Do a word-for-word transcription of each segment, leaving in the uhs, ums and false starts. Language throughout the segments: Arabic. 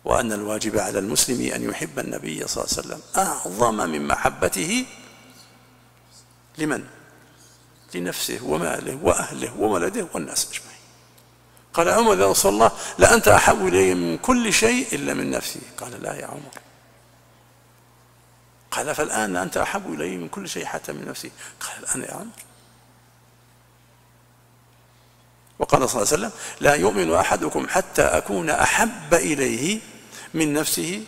وأن الواجب على المسلم أن يحب النبي صلى الله عليه وسلم أعظم من محبته لمن؟ لنفسه وماله وأهله وولده والناس أجمعين. قال عمر: يا رسول الله، لأنت أحب إلي من كل شيء إلا من نفسي. قال: لا يا عمر. قال: فالآن أنت أحب إلي من كل شيء حتى من نفسي. قال: الآن يا عمر. وقال صلى الله عليه وسلم: لا يؤمن أحدكم حتى أكون أحب إليه من نفسه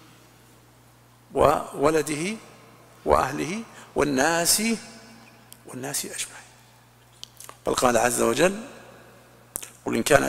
وولده وأهله والناس والناس أجمعين. بل قال عز وجل: قل إن كانت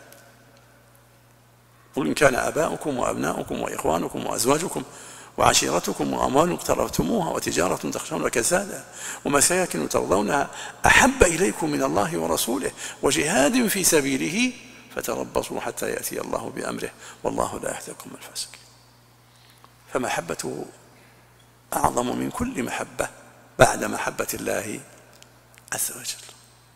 قل إن كان آباؤكم وأبناؤكم وإخوانكم وأزواجكم وعشيرتكم وأموال اقترفتموها وتجارة تخشون كسادها ومساكن ترضونها أحب إليكم من الله ورسوله وجهاد في سبيله فتربصوا حتى يأتي الله بأمره والله لا يهدي القوم الفاسقين. فمحبته أعظم من كل محبة بعد محبة الله عز وجل.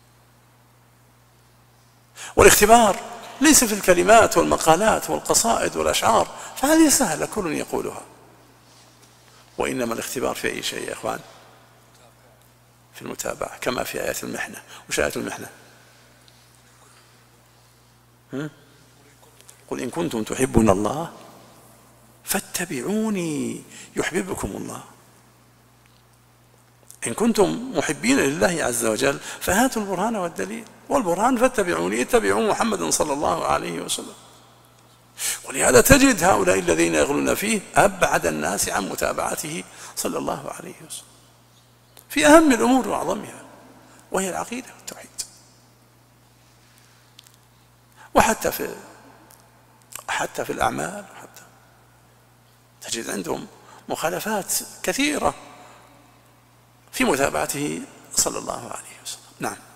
والاختبار ليس في الكلمات والمقالات والقصائد والأشعار، فهذه سهلة كل يقولها، وإنما الاختبار في أي شيء يا إخوان؟ في المتابعة، كما في آيات المحنة. وش آيات المحنة؟ قل إن كنتم تحبون الله فاتبعوني يحببكم الله. إن كنتم محبين لله عز وجل فهاتوا البرهان والدليل، والبرهان فاتبعوني، اتبعوا محمدا صلى الله عليه وسلم. ولهذا تجد هؤلاء الذين يغلون فيه أبعد الناس عن متابعته صلى الله عليه وسلم في أهم الأمور وأعظمها، وهي العقيدة والتوحيد. وحتى في حتى في الأعمال حتى تجد عندهم مخالفات كثيرة في متابعته صلى الله عليه وسلم. نعم.